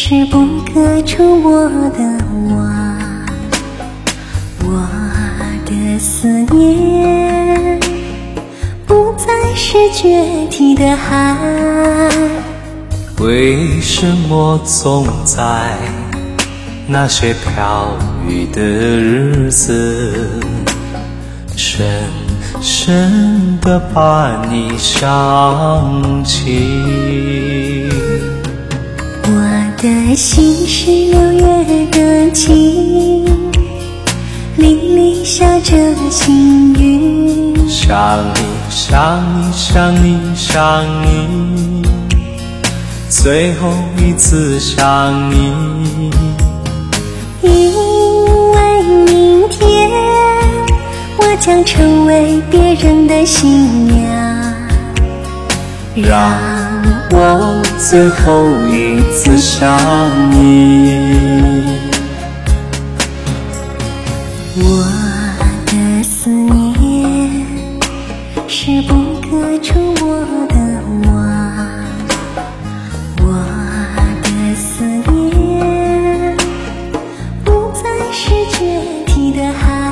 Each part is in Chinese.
是不可触摸的网，我的思念不再是决堤的海。 为什么总在那些飘雨的日子，深深地把你想起？ 我的心是6月的晴，沥沥下着细雨。 想你想你想你想你，最后一次想你。 因为明天我将成为别人的新娘， 让我最后一次想你。 我的思念是不可触摸的网，我的思念不再是决堤的海。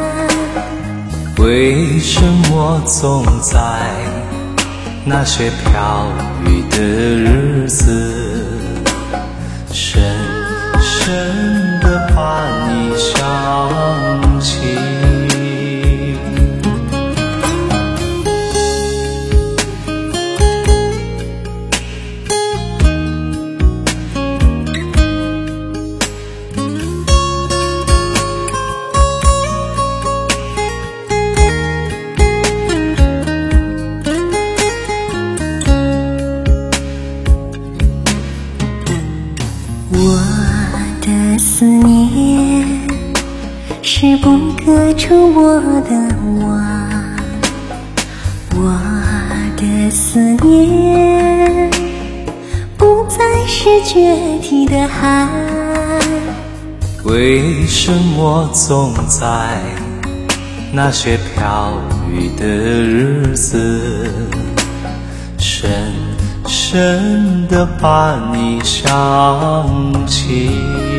为什么总在那些飘雨的日子，深深地把你想起？ 我的思念是不可触摸的网，我的思念不再是决堤的海。 为什么总在那些飘雨的日子，深深地把你想起？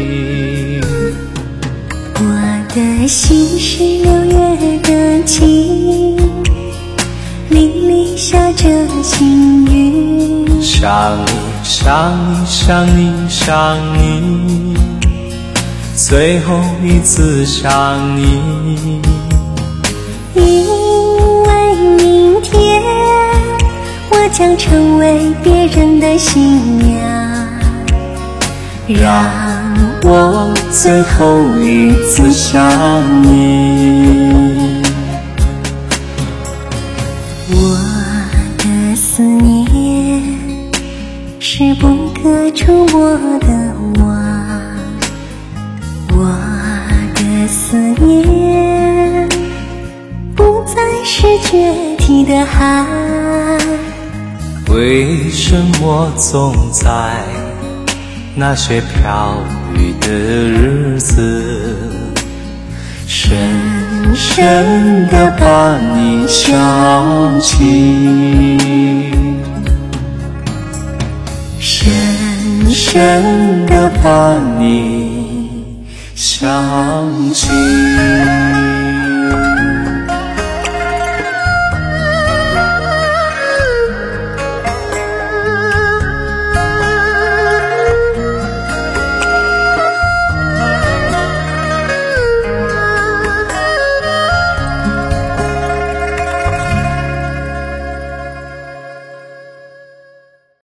我的心是6月的晴，沥沥下着细雨。 想你想你想你想你，最后一次想你。 因为明天我将成为别人的新娘， 让我最后一次想你。 我的思念是不可触摸的网，我的思念不再是决堤的海。 为什么总在那些飘雨的日子，深深地把你想起？深深地把你想起。